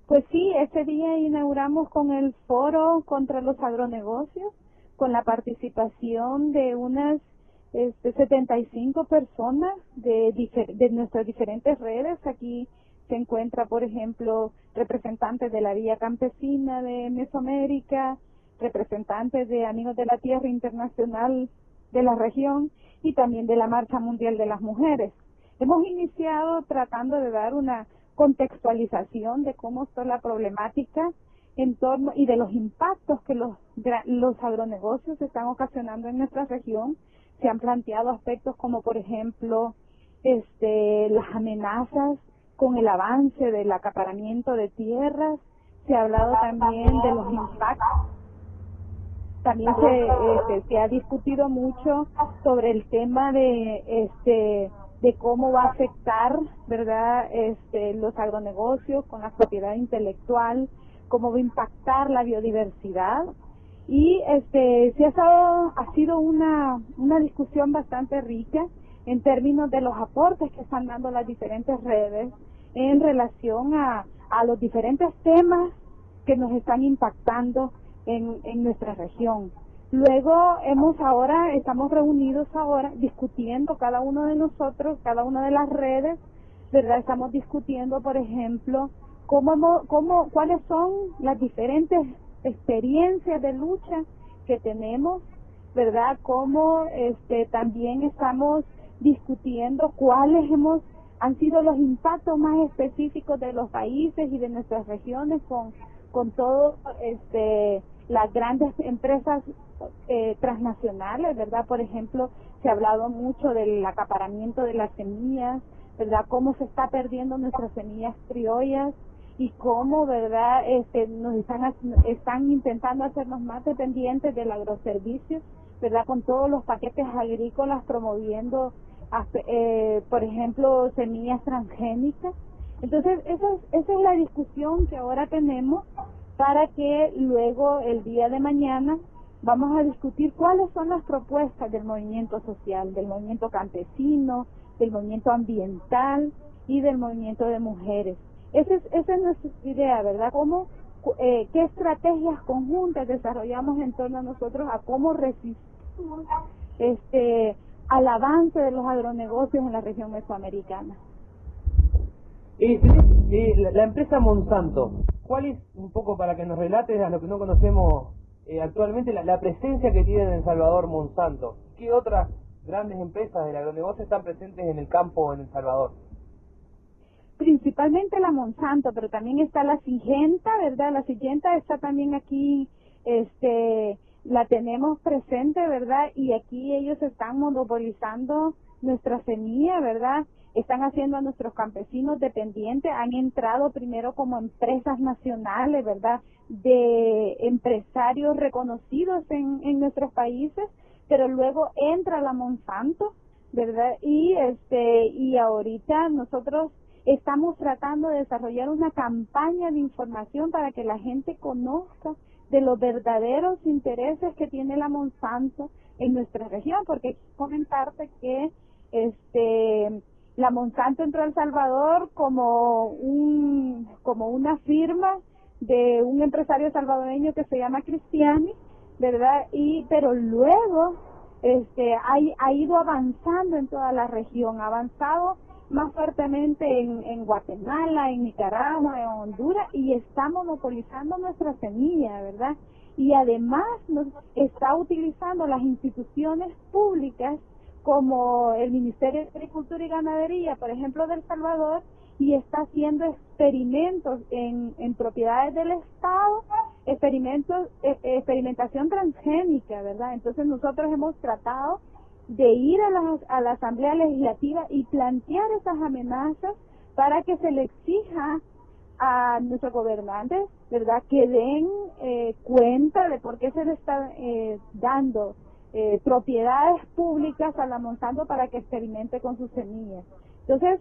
Pues sí, ese día inauguramos con el foro contra los agronegocios, con la participación de unas 75 personas de nuestras diferentes redes. Aquí se encuentra, por ejemplo, representantes de la Vía Campesina de Mesoamérica, representantes de Amigos de la Tierra Internacional de la región y también de la Marcha Mundial de las Mujeres. Hemos iniciado tratando de dar una contextualización de cómo está la problemática en torno y de los impactos que los agronegocios están ocasionando en nuestra región. Se han planteado aspectos como, por ejemplo, las amenazas con el avance del acaparamiento de tierras. Se ha hablado también de los impactos. También se ha discutido mucho sobre el tema de cómo va a afectar, ¿verdad?, los agronegocios con la propiedad intelectual, cómo va a impactar la biodiversidad. Y ha sido una discusión bastante rica en términos de los aportes que están dando las diferentes redes en relación a los diferentes temas que nos están impactando en nuestra región. Luego estamos reunidos ahora discutiendo cada uno de nosotros, cada una de las redes, ¿verdad? Estamos discutiendo, por ejemplo, cuáles son las diferentes experiencias de lucha que tenemos, ¿verdad? Cómo también estamos discutiendo cuáles han sido los impactos más específicos de los países y de nuestras regiones con todo las grandes empresas transnacionales, ¿verdad? Por ejemplo, se ha hablado mucho del acaparamiento de las semillas, ¿verdad? Cómo se está perdiendo nuestras semillas criollas y cómo, ¿verdad?, nos están intentando hacernos más dependientes del agroservicio, ¿verdad?, con todos los paquetes agrícolas promoviendo, por ejemplo, semillas transgénicas. Entonces, esa es la discusión que ahora tenemos para que luego, el día de mañana, vamos a discutir cuáles son las propuestas del movimiento social, del movimiento campesino, del movimiento ambiental y del movimiento de mujeres. Esa es nuestra idea, ¿verdad? ¿Qué estrategias conjuntas desarrollamos en torno a nosotros a cómo resistimos al avance de los agronegocios en la región mesoamericana? La empresa Monsanto, ¿cuál es, un poco para que nos relates a lo que no conocemos actualmente, la presencia que tiene en El Salvador Monsanto? ¿Qué otras grandes empresas del agronegocio están presentes en el campo en El Salvador? Principalmente la Monsanto, pero también está la Syngenta, ¿verdad? La Syngenta está también aquí, la tenemos presente, ¿verdad? Y aquí ellos están monopolizando nuestra semilla, ¿verdad? Están haciendo a nuestros campesinos dependientes, han entrado primero como empresas nacionales, ¿verdad?, de empresarios reconocidos en nuestros países, pero luego entra la Monsanto, ¿verdad? Y ahorita nosotros estamos tratando de desarrollar una campaña de información para que la gente conozca de los verdaderos intereses que tiene la Monsanto en nuestra región, porque comentarte que la Monsanto entró a El Salvador como una firma de un empresario salvadoreño que se llama Cristiani, ¿verdad? Pero luego ha ido avanzando en toda la región, ha avanzado más fuertemente en Guatemala, en Nicaragua, en Honduras, y está monopolizando nuestra semilla, ¿verdad? Y además nos está utilizando las instituciones públicas como el Ministerio de Agricultura y Ganadería, por ejemplo, de El Salvador, y está haciendo experimentos en propiedades del Estado, experimentación transgénica, ¿verdad? Entonces nosotros hemos tratado de ir a la Asamblea Legislativa y plantear esas amenazas para que se le exija a nuestros gobernantes, ¿verdad?, que den cuenta de por qué se le está dando propiedades públicas a la Monsanto para que experimente con sus semillas. Entonces,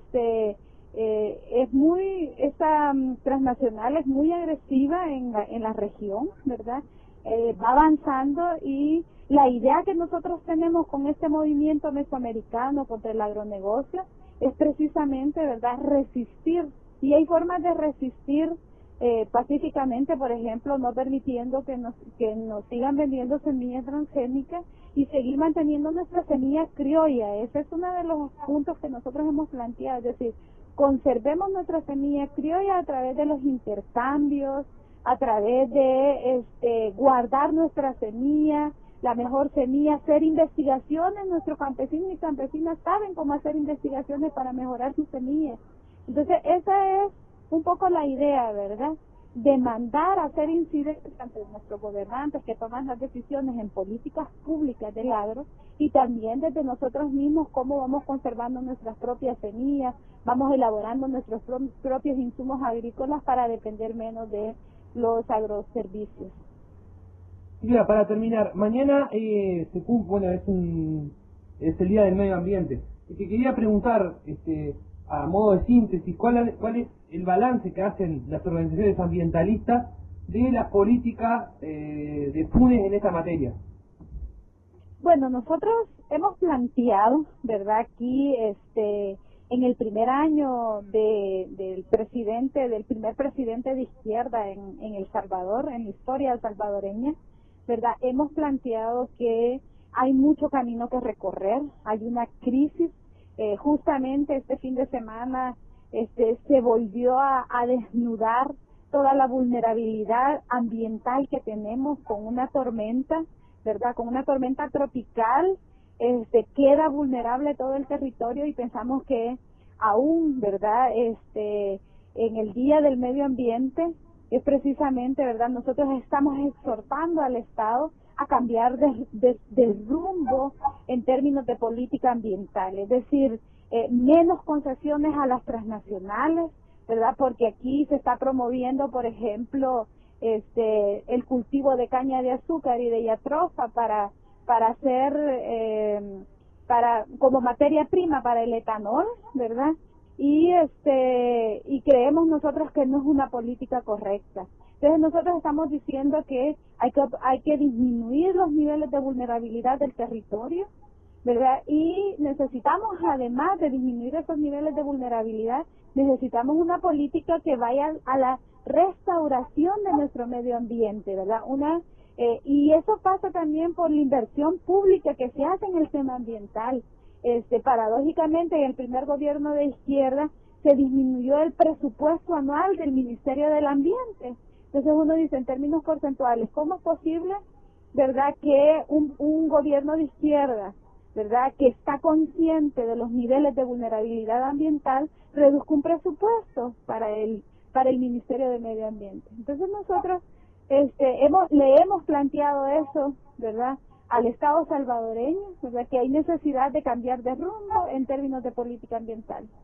esta transnacional es muy agresiva en la región, ¿verdad? Va avanzando, y la idea que nosotros tenemos con este movimiento mesoamericano contra el agronegocio es precisamente, ¿verdad?, resistir. Y hay formas de resistir pacíficamente, por ejemplo, no permitiendo que nos sigan vendiendo semillas transgénicas y seguir manteniendo nuestra semilla criolla. Ese es uno de los puntos que nosotros hemos planteado, es decir, conservemos nuestra semilla criolla a través de los intercambios, a través de guardar nuestra semilla, la mejor semilla, hacer investigaciones. Nuestros campesinos y campesinas saben cómo hacer investigaciones para mejorar sus semillas. Entonces, esa es un poco la idea, ¿verdad? Demandar hacer incidencia ante nuestros gobernantes que toman las decisiones en políticas públicas del agro, y también desde nosotros mismos cómo vamos conservando nuestras propias semillas, vamos elaborando nuestros propios insumos agrícolas para depender menos de los agroservicios. Silvia, para terminar, mañana se cumple, bueno, es el Día del Medio Ambiente. Y te quería preguntar, a modo de síntesis, ¿cuál es el balance que hacen las organizaciones ambientalistas de la política de Funes en esta materia? Bueno, nosotros hemos planteado, ¿verdad? Aquí, en el primer año del primer presidente de izquierda en El Salvador, en la historia salvadoreña, ¿verdad? Hemos planteado que hay mucho camino que recorrer, hay una crisis. Justamente este fin de semana se volvió a desnudar toda la vulnerabilidad ambiental que tenemos con una tormenta, ¿verdad? Con una tormenta tropical, queda vulnerable todo el territorio, y pensamos que aún, ¿verdad? En el Día del Medio Ambiente es precisamente, ¿verdad? Nosotros estamos exhortando al Estado a cambiar de rumbo en términos de política ambiental, es decir, menos concesiones a las transnacionales, ¿verdad? Porque aquí se está promoviendo, por ejemplo, el cultivo de caña de azúcar y de yatrofa para hacer como materia prima para el etanol, ¿verdad? Y creemos nosotros que no es una política correcta. Entonces nosotros estamos diciendo que hay que disminuir los niveles de vulnerabilidad del territorio, ¿verdad? Y necesitamos, además de disminuir esos niveles de vulnerabilidad, necesitamos una política que vaya a la restauración de nuestro medio ambiente, ¿verdad? Y eso pasa también por la inversión pública que se hace en el tema ambiental. Paradójicamente, en el primer gobierno de izquierda se disminuyó el presupuesto anual del Ministerio del Ambiente. Entonces uno dice, en términos porcentuales, ¿cómo es posible, verdad, que un gobierno de izquierda, verdad, que está consciente de los niveles de vulnerabilidad ambiental, reduzca un presupuesto para el Ministerio de Medio Ambiente? Entonces nosotros le hemos planteado eso, ¿verdad?, al Estado salvadoreño, ¿verdad?, que hay necesidad de cambiar de rumbo en términos de política ambiental.